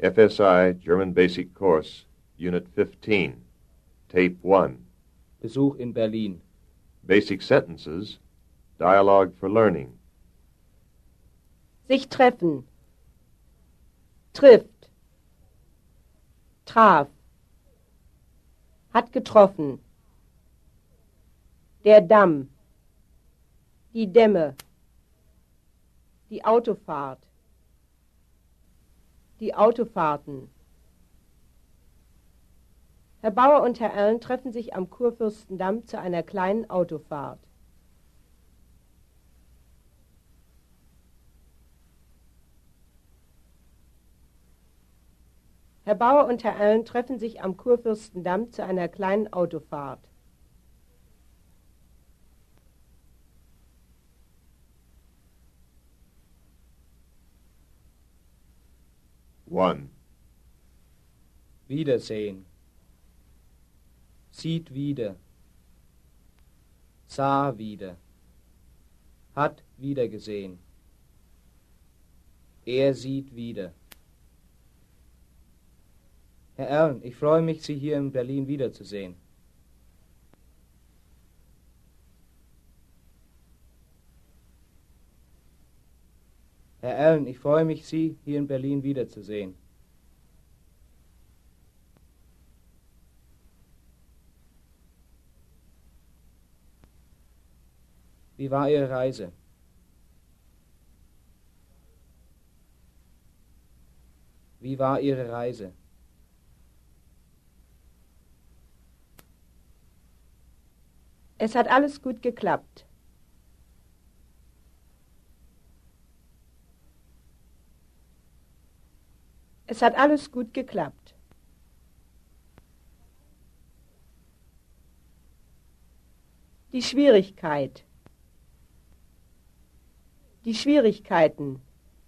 FSI German Basic Course, Unit 15, Tape 1. Besuch in Berlin. Basic Sentences, Dialogue for Learning. Sich treffen. Trifft. Traf. Hat getroffen. Der Damm. Die Dämme. Die Autofahrt. Die Autofahrten. Herr Bauer und Herr Erlen treffen sich am Kurfürstendamm zu einer kleinen Autofahrt. Herr Bauer und Herr Erlen treffen sich am Kurfürstendamm zu einer kleinen Autofahrt. One. Wiedersehen. Sieht wieder. Sah wieder. Hat wiedergesehen. Er sieht wieder. Herr Erlen, ich freue mich, Sie hier in Berlin wiederzusehen. Herr Erlen, ich freue mich, Sie hier in Berlin wiederzusehen. Wie war Ihre Reise? Wie war Ihre Reise? Es hat alles gut geklappt. Es hat alles gut geklappt. Die Schwierigkeit. Die Schwierigkeiten.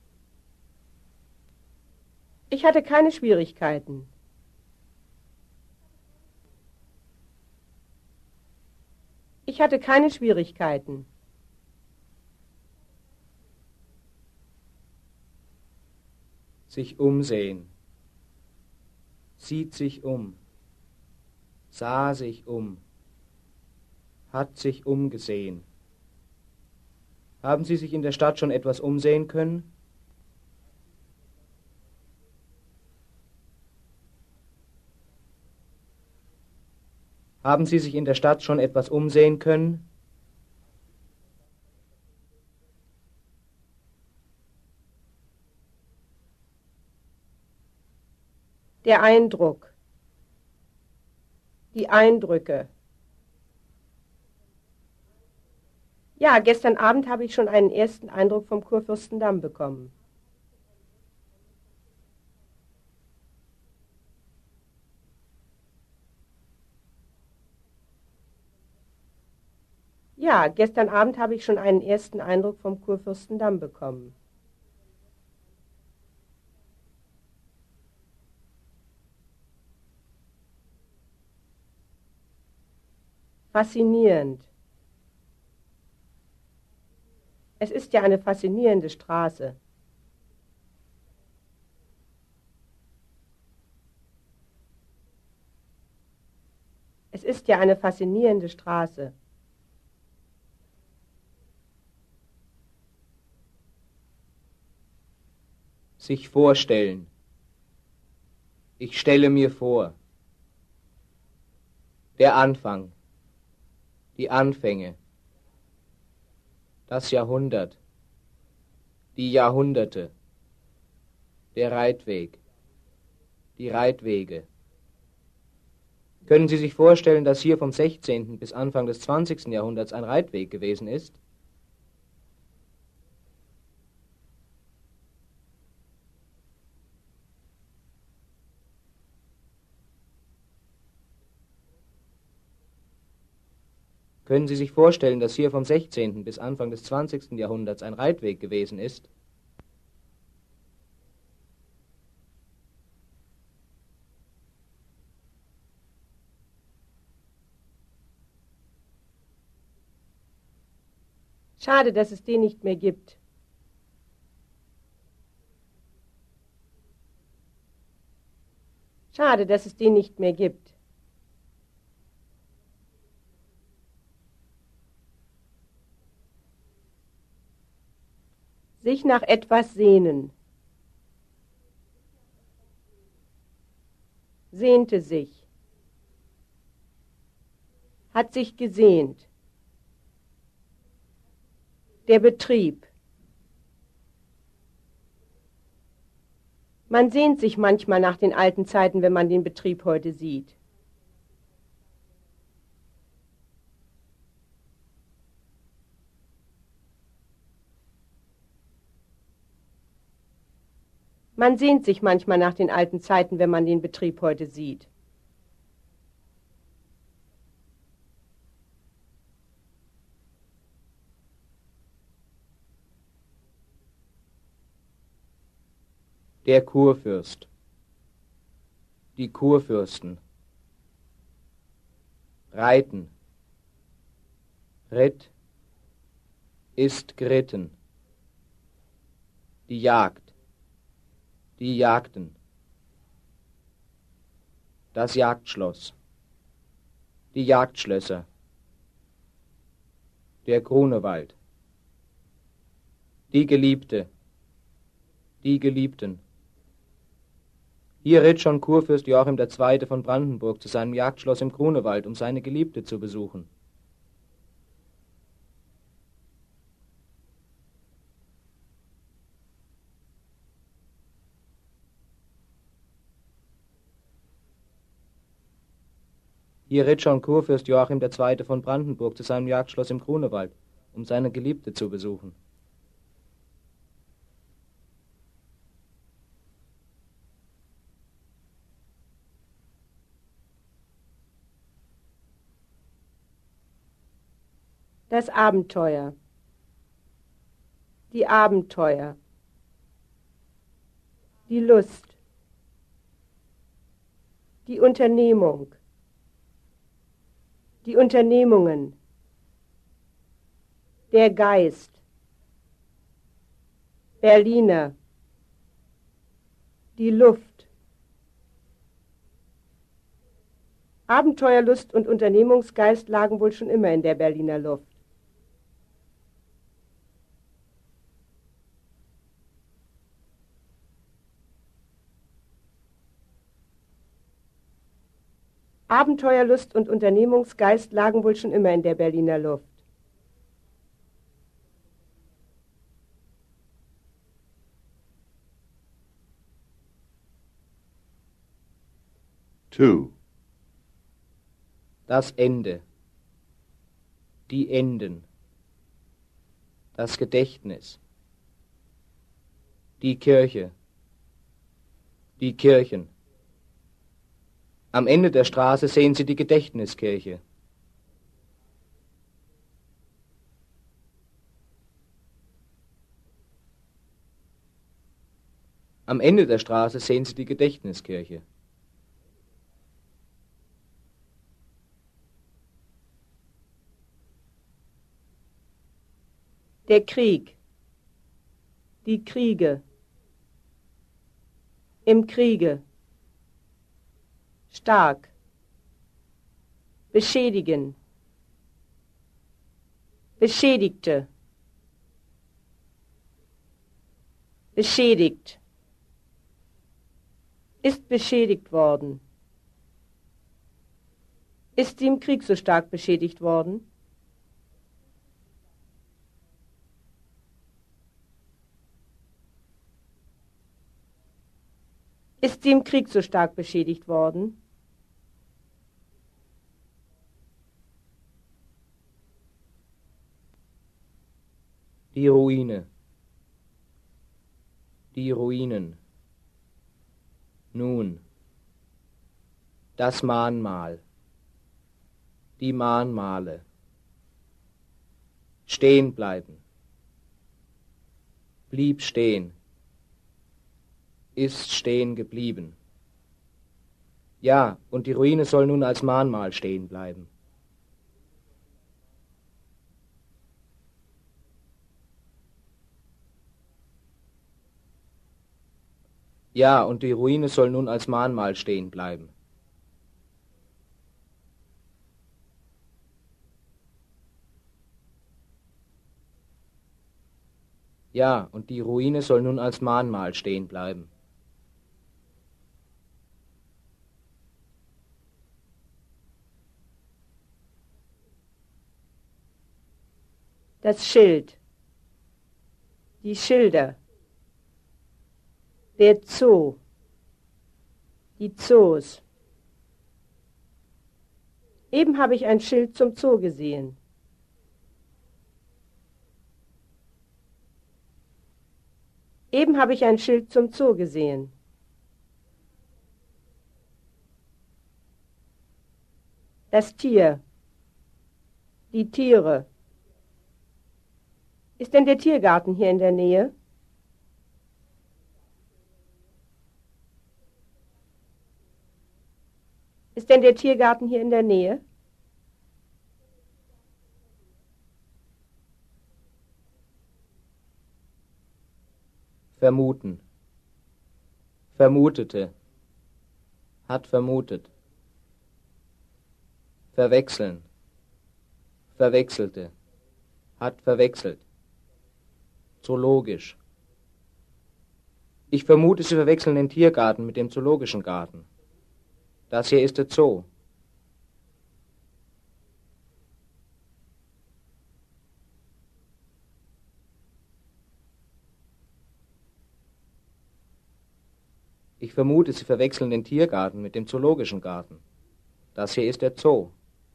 Ich hatte keine Schwierigkeiten. Ich hatte keine Schwierigkeiten. Sich umsehen. Sieht sich um. Sah sich um. Hat sich umgesehen. Haben Sie sich in der Stadt schon etwas umsehen können? Haben Sie sich in der Stadt schon etwas umsehen können? Der Eindruck. Die Eindrücke. Ja, gestern Abend habe ich schon einen ersten Eindruck vom Kurfürstendamm bekommen. Ja, gestern Abend habe ich schon einen ersten Eindruck vom Kurfürstendamm bekommen. Faszinierend. Es ist ja eine faszinierende Straße. Es ist ja eine faszinierende Straße. Sich vorstellen. Ich stelle mir vor. Der Anfang. Die Anfänge. Das Jahrhundert. Die Jahrhunderte. Der Reitweg. Die Reitwege. Können Sie sich vorstellen, dass hier vom 16. bis Anfang des 20. Jahrhunderts ein Reitweg gewesen ist? Können Sie sich vorstellen, dass hier vom 16. bis Anfang des 20. Jahrhunderts ein Reitweg gewesen ist? Schade, dass es den nicht mehr gibt. Schade, dass es den nicht mehr gibt. Sich nach etwas sehnen. Sehnte sich. Hat sich gesehnt. Der Betrieb. Man sehnt sich manchmal nach den alten Zeiten, wenn man den Betrieb heute sieht. Man sehnt sich manchmal nach den alten Zeiten, wenn man den Betrieb heute sieht. Der Kurfürst. Die Kurfürsten. Reiten. Ritt. Ist geritten. Die Jagd. Die jagten. Das Jagdschloss. Die Jagdschlösser. Der Grunewald. Die Geliebte. Die Geliebten. Hier ritt schon Kurfürst Joachim II. Von Brandenburg zu seinem Jagdschloss im Grunewald, um seine Geliebte zu besuchen. Hier ritt schon Kurfürst Joachim II. Von Brandenburg zu seinem Jagdschloss im Grunewald, um seine Geliebte zu besuchen. Das Abenteuer. Die Abenteuer. Die Lust. Die Unternehmung. Die Unternehmungen. Der Geist. Berliner. Die Luft. Abenteuerlust und Unternehmungsgeist lagen wohl schon immer in der Berliner Luft. Abenteuerlust und Unternehmungsgeist lagen wohl schon immer in der Berliner Luft. Two. Das Ende. Die Enden. Das Gedächtnis. Die Kirche. Die Kirchen. Am Ende der Straße sehen Sie die Gedächtniskirche. Am Ende der Straße sehen Sie die Gedächtniskirche. Der Krieg. Die Kriege. Im Kriege. Stark. Beschädigen. Beschädigte. Beschädigt. Ist beschädigt worden. Ist sie im Krieg so stark beschädigt worden? Ist sie im Krieg so stark beschädigt worden? Die Ruine. Die Ruinen. Nun. Das Mahnmal. Die Mahnmale. Stehen bleiben. Blieb stehen. Ist stehen geblieben. Ja, und die Ruine soll nun als Mahnmal stehen bleiben. Ja, und die Ruine soll nun als Mahnmal stehen bleiben. Ja, und die Ruine soll nun als Mahnmal stehen bleiben. Das Schild. Die Schilder. Der Zoo. Die Zoos. Eben habe ich ein Schild zum Zoo gesehen. Eben habe ich ein Schild zum Zoo gesehen. Das Tier. Die Tiere. Ist denn der Tiergarten hier in der Nähe? Ist denn der Tiergarten hier in der Nähe? Vermuten. Vermutete. Hat vermutet. Verwechseln. Verwechselte. Hat verwechselt. Zoologisch. Ich vermute, Sie verwechseln den Tiergarten mit dem zoologischen Garten. Das hier ist der Zoo. Ich vermute, Sie verwechseln den Tiergarten mit dem zoologischen Garten. Das hier ist der Zoo.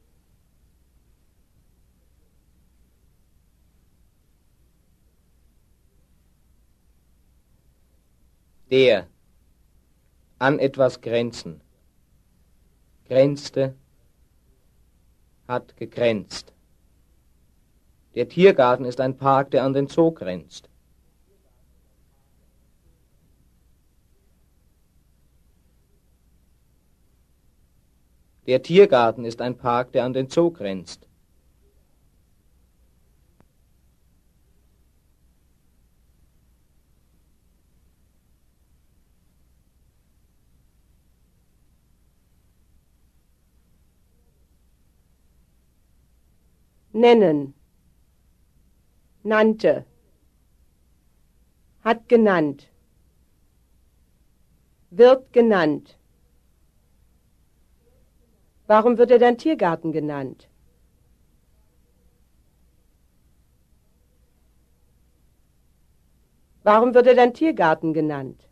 Der. An etwas grenzen. Grenzte. Hat gegrenzt. Der Tiergarten ist ein Park, der an den Zoo grenzt. Der Tiergarten ist ein Park, der an den Zoo grenzt. Nennen. Nannte. Hat genannt. Wird genannt. Warum wird er dann Tiergarten genannt? Warum wird er dann Tiergarten genannt?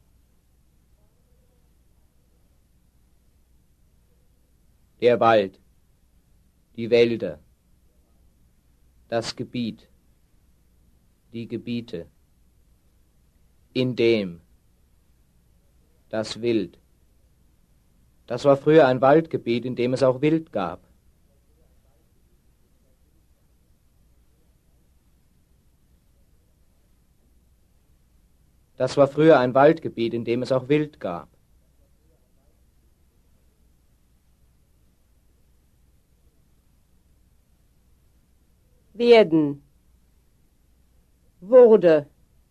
Der Wald. Die Wälder. Das Gebiet. Die Gebiete. In dem. Das Wild. Das war früher ein Waldgebiet, in dem es auch Wild gab. Das war früher ein Waldgebiet, in dem es auch Wild gab. Werden. Wurde.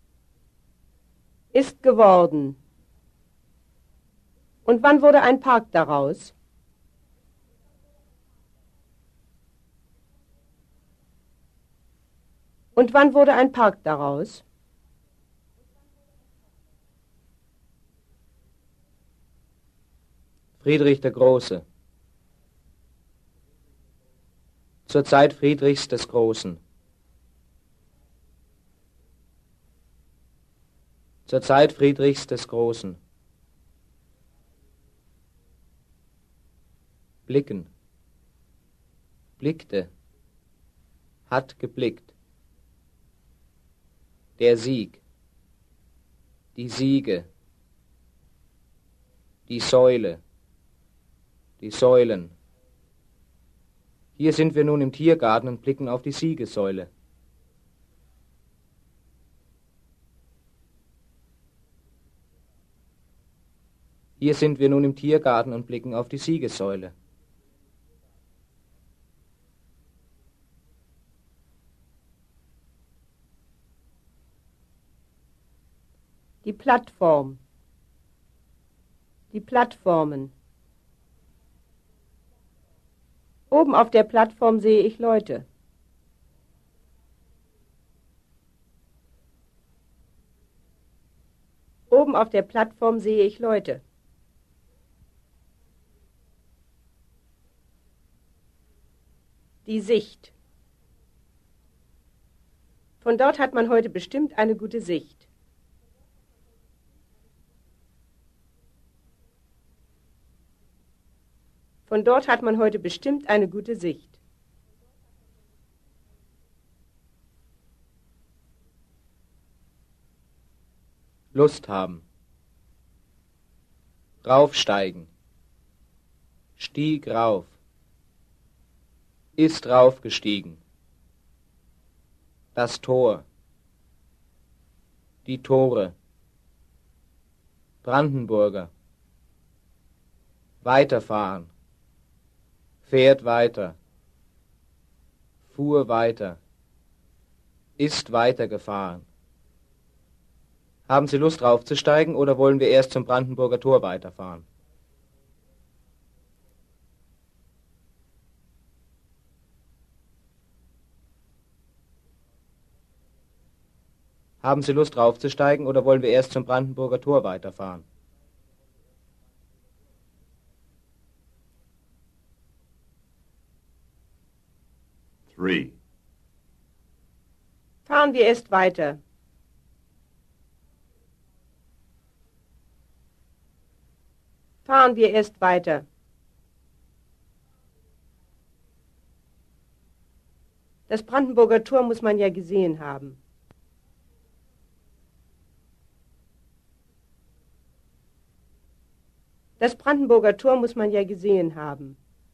Ist geworden. Und wann wurde ein Park daraus? Und wann wurde ein Park daraus? Friedrich der Große. Zur Zeit Friedrichs des Großen. Zur Zeit Friedrichs des Großen. Blicken. Blickte. Hat geblickt. Der Sieg. Die Siege. Die Säule. Die Säulen. Hier sind wir nun im Tiergarten und blicken auf die Siegessäule. Hier sind wir nun im Tiergarten und blicken auf die Siegessäule. Die Plattform. Die Plattformen. Oben auf der Plattform sehe ich Leute. Oben auf der Plattform sehe ich Leute. Die Sicht. Von dort hat man heute bestimmt eine gute Sicht. Von dort hat man heute bestimmt eine gute Sicht. Lust haben. Raufsteigen. Stieg rauf. Ist raufgestiegen. Das Tor. Die Tore. Brandenburger. Weiterfahren. Fährt weiter. Fuhr weiter. Ist weitergefahren. Haben Sie Lust raufzusteigen oder wollen wir erst zum Brandenburger Tor weiterfahren? Haben Sie Lust raufzusteigen oder wollen wir erst zum Brandenburger Tor weiterfahren? Three. Fahren wir erst weiter. Fahren wir erst weiter. Das Brandenburger Tor muss man ja gesehen haben. Das Brandenburger Tor muss man ja gesehen haben.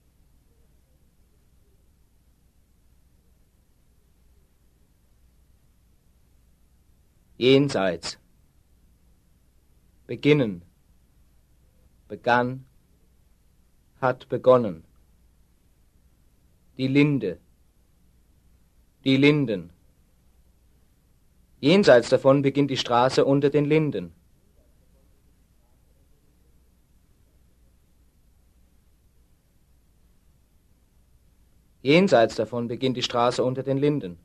Jenseits. Beginnen. Begann. Hat begonnen. Die Linde. Die Linden. Jenseits davon beginnt die Straße unter den Linden. Jenseits davon beginnt die Straße unter den Linden.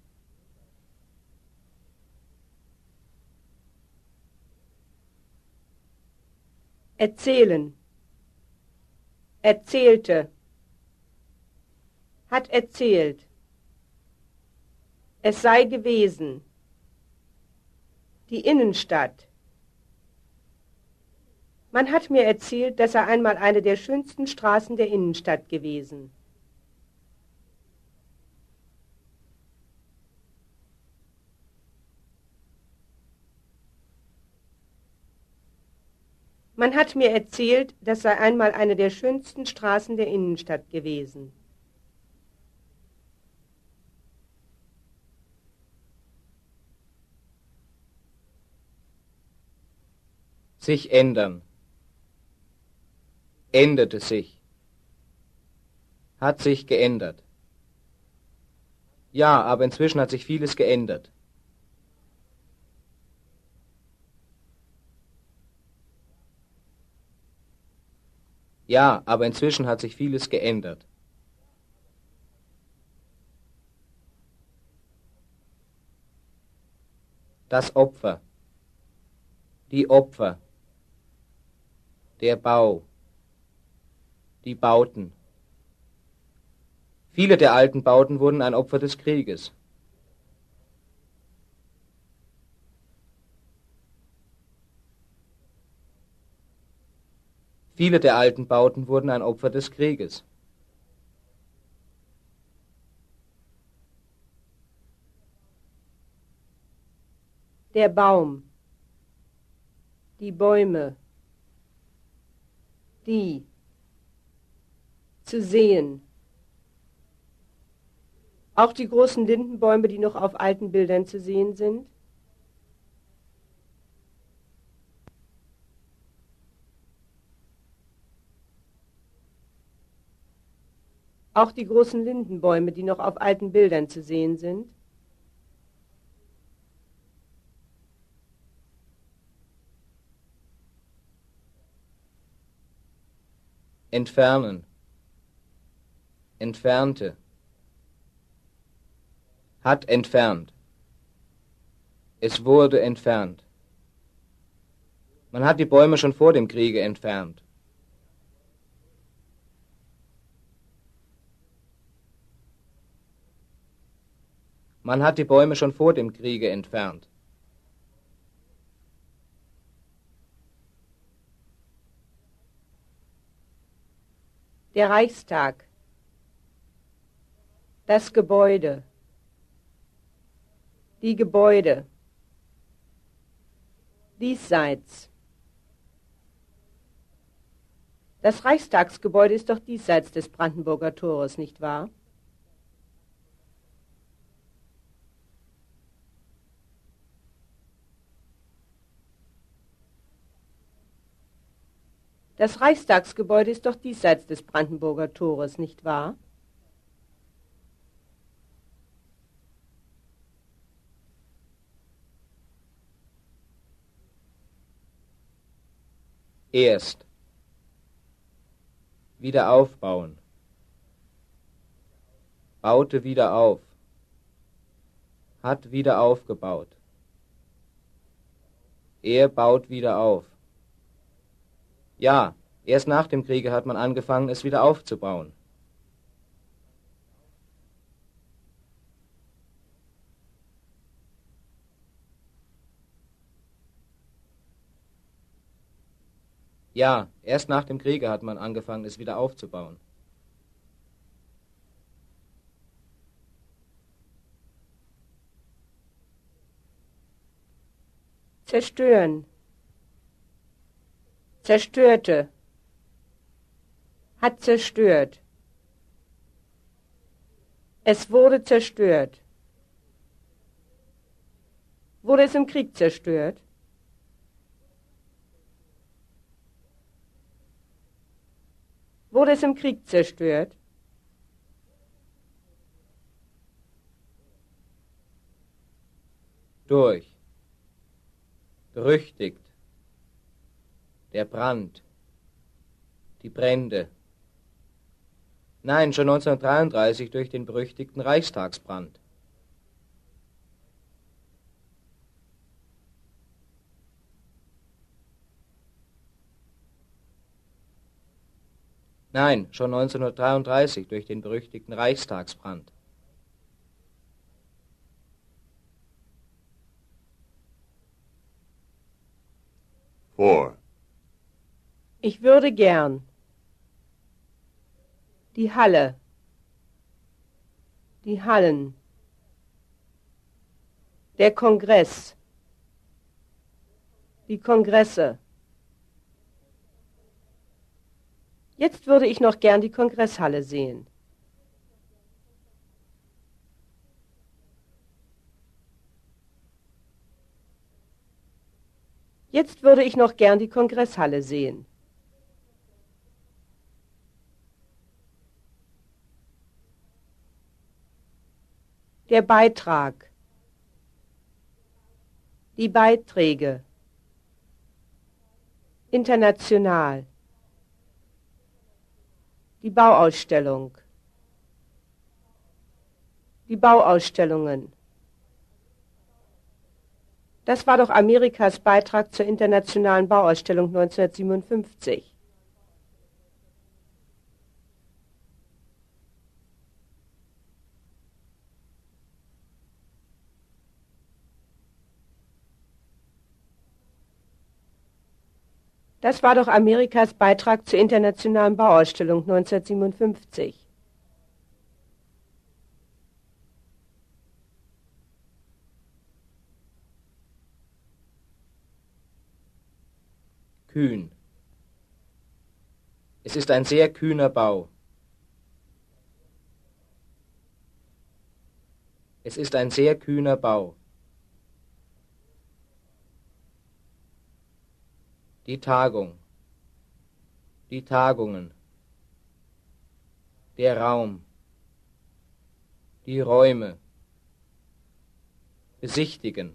Erzählen. Erzählte. Hat erzählt. Es sei gewesen. Die Innenstadt. Man hat mir erzählt, das sei einmal eine der schönsten Straßen der Innenstadt gewesen. Man hat mir erzählt, das sei einmal eine der schönsten Straßen der Innenstadt gewesen. Sich ändern. Änderte sich. Hat sich geändert. Ja, aber inzwischen hat sich vieles geändert. Ja, aber inzwischen hat sich vieles geändert. Das Opfer. Die Opfer. Der Bau. Die Bauten. Viele der alten Bauten wurden ein Opfer des Krieges. Viele der alten Bauten wurden ein Opfer des Krieges. Der Baum. Die Bäume. Die. Zu sehen. Auch die großen Lindenbäume, die noch auf alten Bildern zu sehen sind. Auch die großen Lindenbäume, die noch auf alten Bildern zu sehen sind. entfernen, entfernte, hat entfernt, es wurde entfernt. Man hat die Bäume schon vor dem Kriege entfernt. Man hat die Bäume schon vor dem Kriege entfernt. Der Reichstag. Das Gebäude. Die Gebäude. Diesseits. Das Reichstagsgebäude ist doch diesseits des Brandenburger Tores, nicht wahr? Das Reichstagsgebäude ist doch diesseits des Brandenburger Tores, nicht wahr? Erst. Wieder aufbauen. Baute wieder auf. Hat wieder aufgebaut. Er baut wieder auf. Ja, erst nach dem Kriege hat man angefangen, es wieder aufzubauen. Ja, erst nach dem Kriege hat man angefangen, es wieder aufzubauen. Zerstören. Zerstörte. Hat zerstört. Es wurde zerstört. Wurde es im Krieg zerstört? Wurde es im Krieg zerstört? Durch. Berüchtigt. Der Brand. Die Brände. Nein, schon 1933 durch den berüchtigten Reichstagsbrand. Nein, schon 1933 durch den berüchtigten Reichstagsbrand. Vor. Ich würde gern. Die Halle. Die Hallen. Der Kongress. Die Kongresse. Jetzt würde ich noch gern die Kongresshalle sehen. Jetzt würde ich noch gern die Kongresshalle sehen. Der Beitrag. Die Beiträge. International. Die Bauausstellung. Die Bauausstellungen. Das war doch Amerikas Beitrag zur internationalen Bauausstellung 1957. Das war doch Amerikas Beitrag zur internationalen Bauausstellung 1957. Kühn. Es ist ein sehr kühner Bau. Es ist ein sehr kühner Bau. Die Tagung. Die Tagungen. Der Raum. Die Räume. Besichtigen.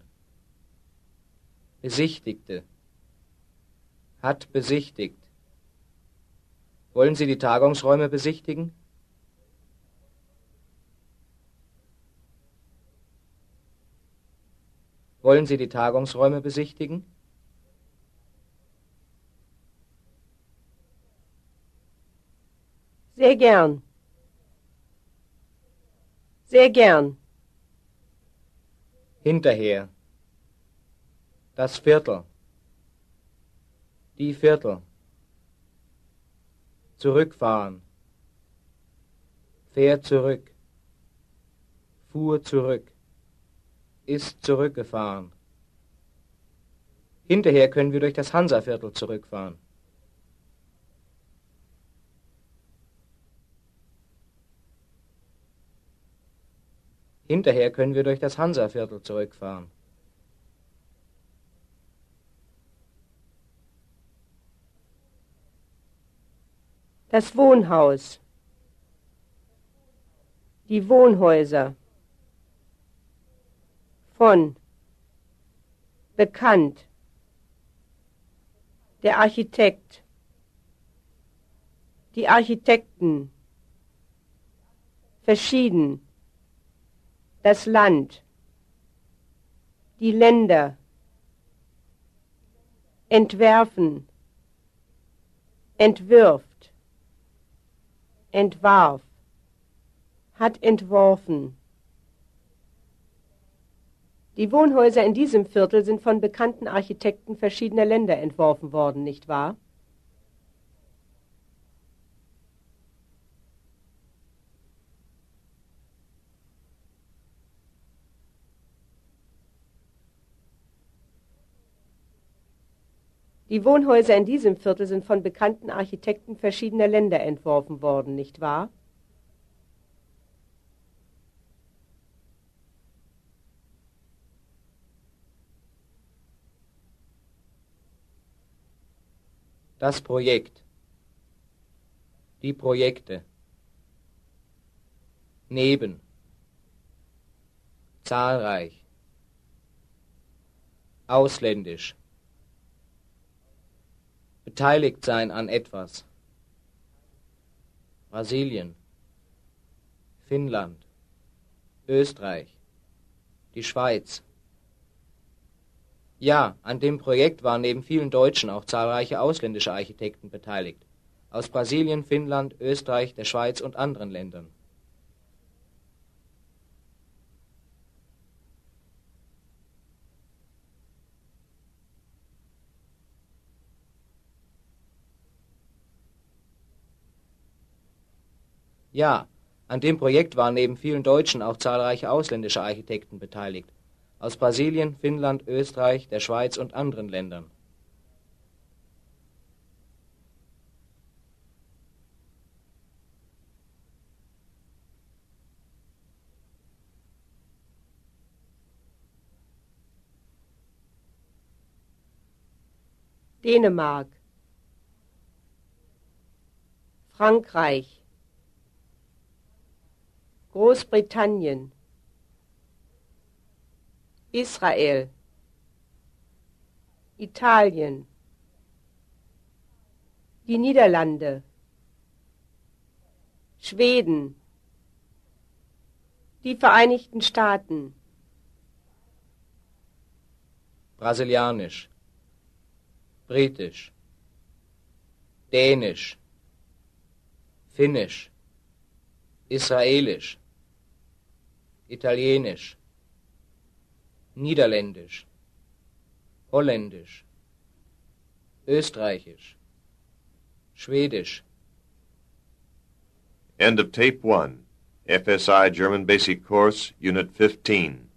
Besichtigte. Hat besichtigt. Wollen Sie die Tagungsräume besichtigen? Wollen Sie die Tagungsräume besichtigen? Sehr gern. Sehr gern. Hinterher. Das Viertel. Die Viertel. Zurückfahren. Fährt zurück. Fuhr zurück. Ist zurückgefahren. Hinterher können wir durch das Hansaviertel zurückfahren. Hinterher können wir durch das Hansaviertel zurückfahren. Das Wohnhaus. Die Wohnhäuser. Von. Bekannt. Der Architekt. Die Architekten. Verschieden. Das Land. Die Länder. Entwerfen. Entwirft. Entwarf. Hat entworfen. Die Wohnhäuser in diesem Viertel sind von bekannten Architekten verschiedener Länder entworfen worden, nicht wahr? Die Wohnhäuser in diesem Viertel sind von bekannten Architekten verschiedener Länder entworfen worden, nicht wahr? Das Projekt. Die Projekte. Neben. Zahlreich. Ausländisch. Beteiligt sein an etwas. Brasilien. Finnland. Österreich. Die Schweiz. Ja, an dem Projekt waren neben vielen Deutschen auch zahlreiche ausländische Architekten beteiligt. Aus Brasilien, Finnland, Österreich, der Schweiz und anderen Ländern. Ja, an dem Projekt waren neben vielen Deutschen auch zahlreiche ausländische Architekten beteiligt. Aus Brasilien, Finnland, Österreich, der Schweiz und anderen Ländern. Dänemark. Frankreich. Großbritannien. Israel. Italien. Die Niederlande. Schweden. Die Vereinigten Staaten. Brasilianisch. Britisch. Dänisch. Finnisch. Israelisch. Italienisch. Niederländisch. Holländisch. Österreichisch. Schwedisch. End of Tape 1. FSI German Basic Course, Unit 15.